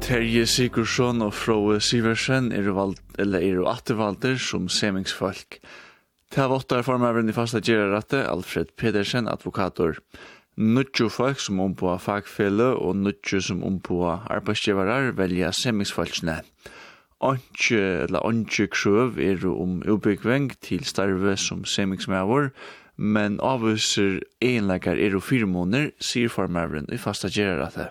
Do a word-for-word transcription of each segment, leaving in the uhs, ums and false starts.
Terje Sigurdsson og Froe Siversen er valgt, eller er attervalder som semingsfolk. Til åtta er formøveren i fasta geraratte, Alfred Pedersen, advokator. Nutjo folk som ombua fagfelle og nutjo som ombua arbeidsgivarar velja semingsfolkene. Anke, eller anke krøv er om utbyggving til starve som semingsmæver, men avviser enlegar er og fire måneder, sier formøveren i fasta geraratte.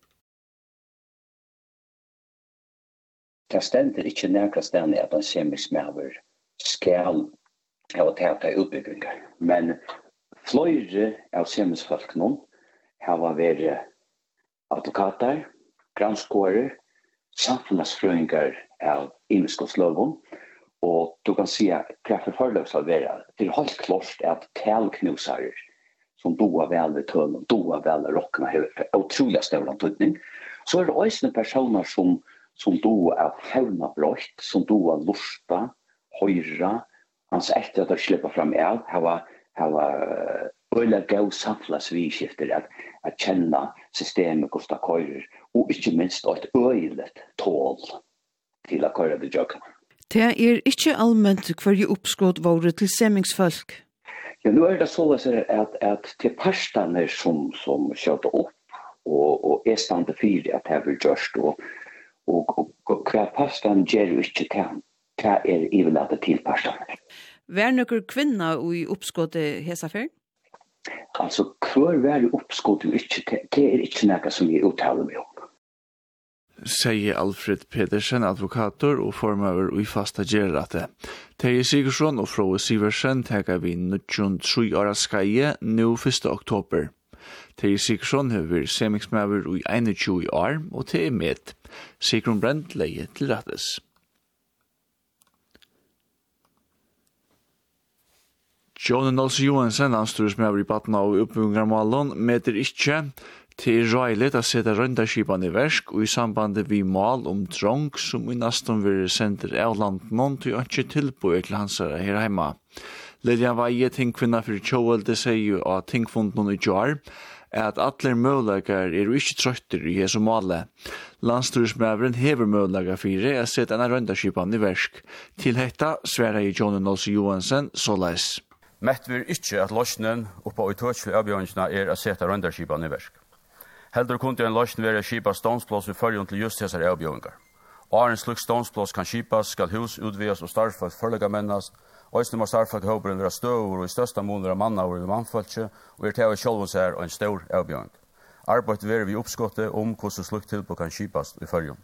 Det stender ikke nærkere stedet at en semingsmæver skal ha tæta utbyggingar. Men flere av semingsfolk nå har vært advokater, granskårer, samfunnsfrøyngar av innskottsloven, og du kan si at hva for forløp skal være. Det er helt klart at talknusere som doa vel ved tølen, doa vel ved rockene, har utrolig større antydning. Så er det også personer som som då är fällna brott, som då är lusta, höjra, hans efter att släppa fram el, ha ha öliga gå samfladsvidskifter att att känna systemet kostar körer och inte minst ett öjligt tål till att köra det jocken. Det er ikke allmänt hver uppskott våre til semingsfolk. Ja, nu är det så att att till parstaner som som körde upp och och är stande för att ha gjort då og og hva pastan gjør ikke til. Hva er ivelade til pastan? Vær noen kvinner i oppskottet hesafer? Altså, hver vær i oppskottet ikke til, det er ikke noe som jeg uttaler meg om. Sier Alfred Pedersen, advokator og formøver i fasta geraratte. Terje Sigurdsson og Froe Siversen teker vi nødjon tre åra skeie nå første oktober. Terje Sigurdsson har vært semingsmæver i tjueen år, og til er med. Sigrun Brent leie til rettes. Jone Nolse Johansen, anstyresmæver i Batna og oppbyggingarmålen, meter ikke til røylet å sette røndaskipan i versk og i sambandet vi mål om drong som i nesten vil sende av landen til å ikke tilbøye til hans her hjemme. Lilian Veie, tingkvinna for Kjøvelde, sier at tingfunden i Jar er at alle møllager er ikke trøtter i hese målet. Landstyresmæveren hever møllager fire å sette en røndaskipan i versk. Til dette sverre i Jone Nolse Johansen såleis. Mett vi ikke at løsnen oppe i tøtslige avgjørelsene er å sette røndaskipan i versk. Heldur kunde en løsning være skipa stånsplås ved følgen til just disse avgjørelser. Og er en slik stånsplås kan skipas, skal hus utvides og startfolk forlega mennast, Øysten må startfolk håper være støver og i største mån være manna og i mannfolkje, og er til å sjølven seg og en stor avbjørn. Arbeidet vil vi oppskottet om hvordan slik tilbud kan skipast i følgen.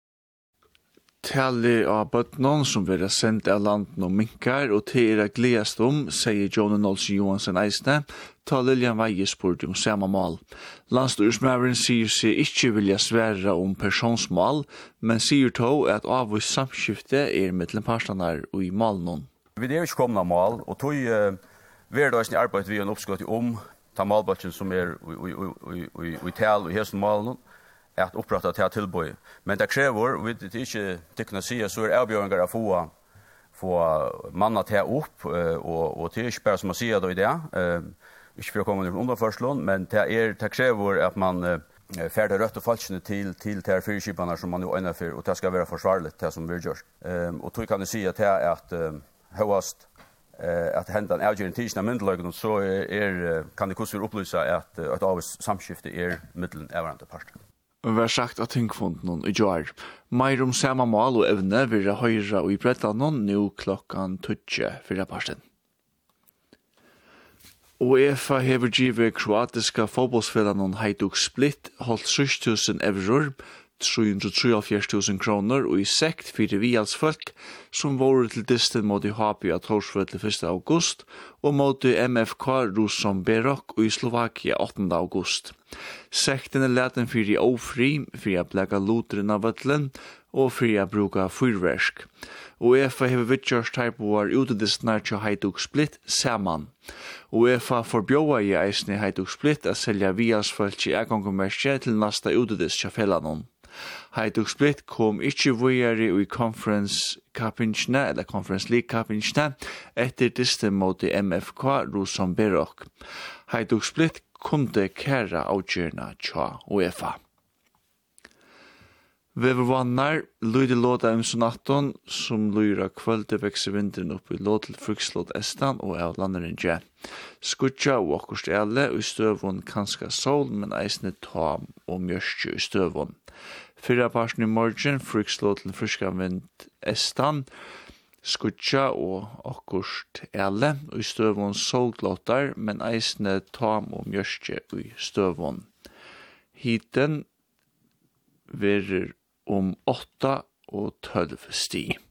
Tallet av bøttene som vil ha sendt av landen og minkar, og til er gledest om, sier Jone Nolse Johansen Eisne, ta Lilian Veie spurt om samme mål. Landstyresmæveren sier seg ikke vilja svære om personsmål, men sier to at avvis samskifte er mellom parstanar og i målen. Vi er ikke kommet av mål, og tog uh, hverdagslig arbeid vi har oppskottet om ta målbøtjen som er i tal og hesten målen, at opprette til tilbøy. Men det krever, vi det ikke tykkene sier, så er avgjøringer å få, få manna til opp, uh, og, og det er ikke bare som å si det i det, uh, ikke for å komme under underførslån, men det, er, det krever at man uh, färda rött och falskne till till ter fyrskiparna som man nu ägnar för, och det ska vara försvarligt det som vi gör. Um, och då kan du säga att det är att um, högast uh, att hända en avgörande tidsna myndelögen, så är, är, kan det kusur upplysa att uh, ett av samskifte är mittlen överande parten. Vær sagt at tingfunden i Jar. Mer om samme mål og evne vil jeg høyre og i Bretland nå klokken tøtje for parten. UEFA hever givet kroatiska fotbollsspelaren Hajduk Split holdt seks tusen euror, tre hundre og treogfjørs tusen kroner, og i sekt fire vialsfolk som var til distan mot i H P av Torsfød til første august, og mot i M F K Rosom Berok og i Slovakia åttende august. Sekten er leten for i ofri, for å blegge loteren av vøtlen, og for å bruke fyrversk. UEFA hever vidtjørst her på var utedistnar til Hajduk Split saman. UEFA forbjøver i eisen i Hajduk Split å selge viasfølt i egangomerskje til nasta utedist til fellanon. Hajduk Split kom ikke videre i Conference Cup-ingene, eller Conference League Cup-ingene, etter distan mot i M F K Rosom Berok. Hajduk Split kunde kæra avgjørende til UEFA. Vevervannar, lyder låta om sonatton, som lyra kvölde vekse vinteren opp i låt til frukslåt estan og av landerinje. Skutja og okkurst ele, og i støvun kanska sol, men eisne tam og mjørstju i støvun. Fyrra parsen i morgen, frukslåt til friska vind estan, skutja og okkurst ele, og i støvun solglåtar, men eisne tam og mjørstju i støvun. Hiten verer om åtta og tolv sti.